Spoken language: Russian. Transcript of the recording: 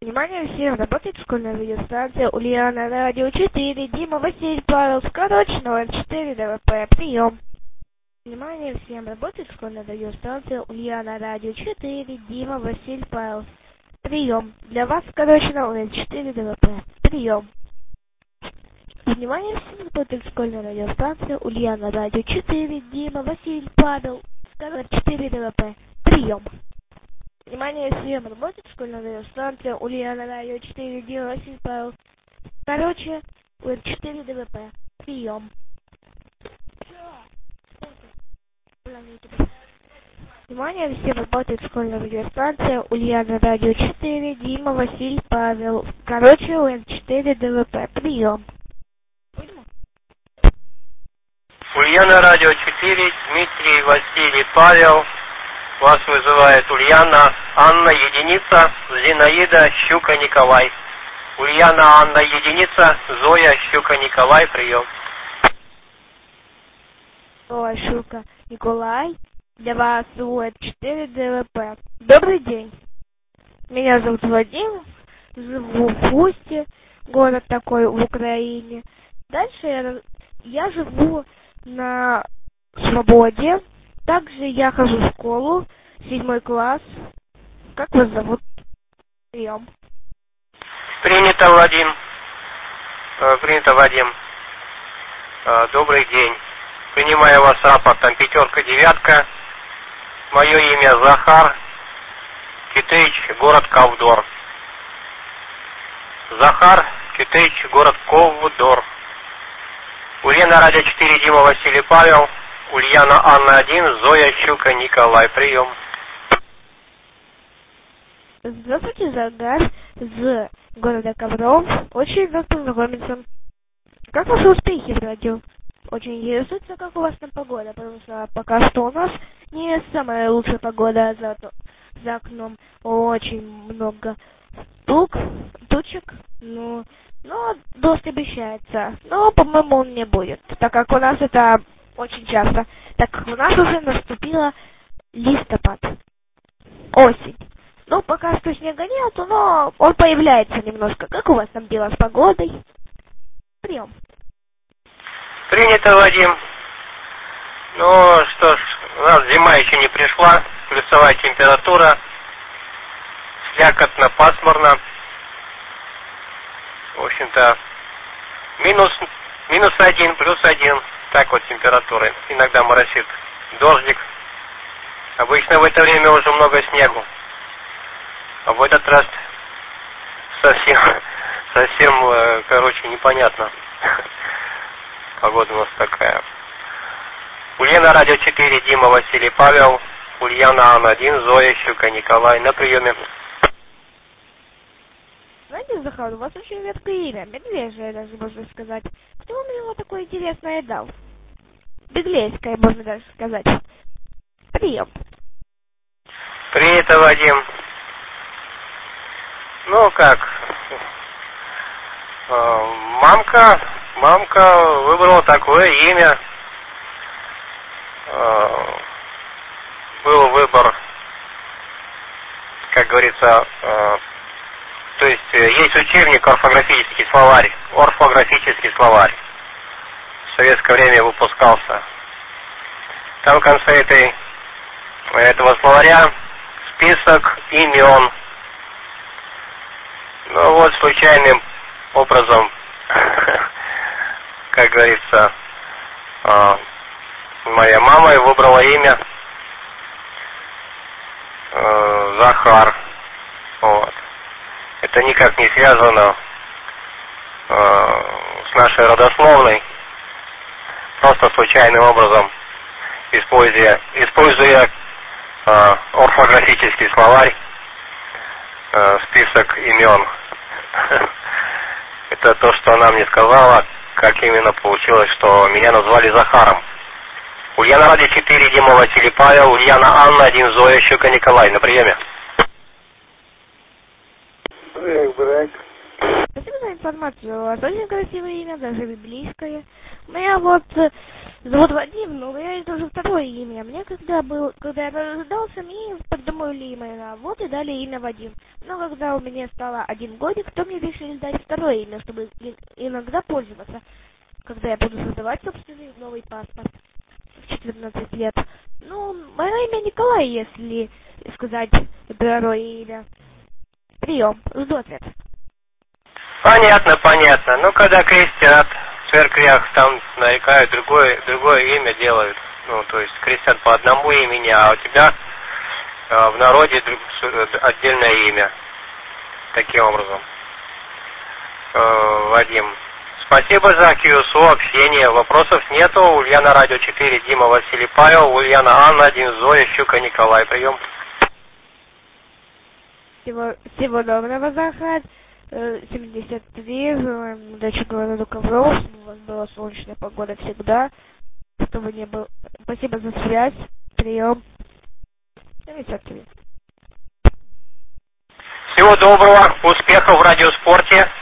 Внимание всем, работает школьная радиостанция Ульяна, радио 4, Дима, Василий, Павел, Скорочного, 4 ДВП, прием. Внимание всем, работает школьная радиостанция Ульяна, радио 4, Дима, Василий, Павел, прием. Для вас Скорочного, 4 ДВП, прием. Внимание всем, работает школьная радиостанция Ульяна, радио 4, Дима, Василий, Павел, Скорочного, 4 ДВП, прием. Внимание всем, работает школьная радиостанция Ульяна, радио 4, Дима, Василий, Павел. Короче, 4 ДВП. Прием. Внимание всем, работает школьная радиостанция Ульяна, радио 4, Дима, Василий, Павел. Короче, 4 ДВП. Прием. Ульяна, радио 4, Дмитрий, Василий, Павел. Вас вызывает Ульяна, Анна, единица, Зинаида, Щука, Николай. Ульяна, Анна, единица, Зоя, Щука, Николай, прием. Зоя, Щука, Николай, для вас 4 ДВП. Добрый день. Меня зовут Вадим, живу в Хусте, город такой в Украине. Дальше я живу на Свободе. Также я хожу в школу, 7 класс. Как вас зовут? Прием. Принято, Вадим. Принято, Вадим. Добрый день. Принимаю вас рапорт, там 5, 9. Мое имя Захар Китыч, город Ковдор. Захар Китыч, город Ковдор. Ульяна, радио 4, Дима, Василий, Павел. Ульяна, Анна 1, Зоя, Щука, Николай, прием. Здравствуйте, Загар, из города Ковров. Очень рад познакомиться. Как ваши успехи в радио? Очень интересуется, как у вас там погода, потому что пока что у нас не самая лучшая погода, за окном очень много тучек, но дождь обещается, но, по-моему, он не будет, так как у нас это очень часто, так как у нас уже наступила листопад, осень. Ну, пока что снега нету, но он появляется немножко. Как у вас там дела с погодой? Прием. Принято, Вадим. Ну, что ж, у нас зима еще не пришла, плюсовая температура, слякотно, пасмурно. В общем-то, минус 1, плюс 1. Так вот температура. Иногда моросит дождик. Обычно в это время уже много снегу. А в этот раз совсем, непонятно. Погода у нас такая. Ульяна, радио 4, Дима, Василий, Павел. Ульяна, Анна 1, Зоя, Щука, Николай. На приеме. Знаете, Захар, у вас очень редкое имя. Медвежье даже, можно сказать. Кто вам его такое интересное дал? Беглейское, можно даже сказать. Прием. Принято, Вадим. Ну как? Мамка выбрала такое имя. Был выбор, как говорится, то есть учебник орфографический словарь. Орфографический словарь. В советское время выпускался. Там в конце этого словаря список имен. Ну вот случайным образом, как говорится, моя мама выбрала имя Захар. Вот. Это никак не связано с нашей родословной. Просто случайным образом, используя орфографический словарь, список имен. Это то, что она мне сказала, как именно получилось, что меня назвали Захаром. Ульяна, радио 4, Дима, Василий, Павел. Ульяна, Анна 1, Зоя, Щука, Николай. На приеме. Спасибо за информацию. У вас очень красивое имя, даже библейское. Меня вот зовут Вадим, но я это уже второе имя. Мне когда я рождался, мне мое имя на вот и дали имя Вадим. Но когда у меня стало 1 годик, то мне решили дать второе имя, чтобы иногда пользоваться, когда я буду создавать собственный новый паспорт в 14 лет. Ну, мое имя Николай, если сказать второе имя. Прием, жду ответ. Понятно, понятно. Ну, когда крестят в церквях, там нарекают другое имя делают. Ну, то есть крестят по одному имени, а у тебя в народе отдельное имя. Таким образом. Вадим. Спасибо за QSO, общение. Вопросов нету. Ульяна, Радио 4, Дима, Василий, Павел, Ульяна, Анна, 1, Зоя, Щука, Николай. Прием. Всего доброго, Захар. 73, желаем удачи городу Ковров, чтобы у вас была солнечная погода всегда, чтобы не было... Спасибо за связь, прием. 73. Всего доброго, успехов в радиоспорте.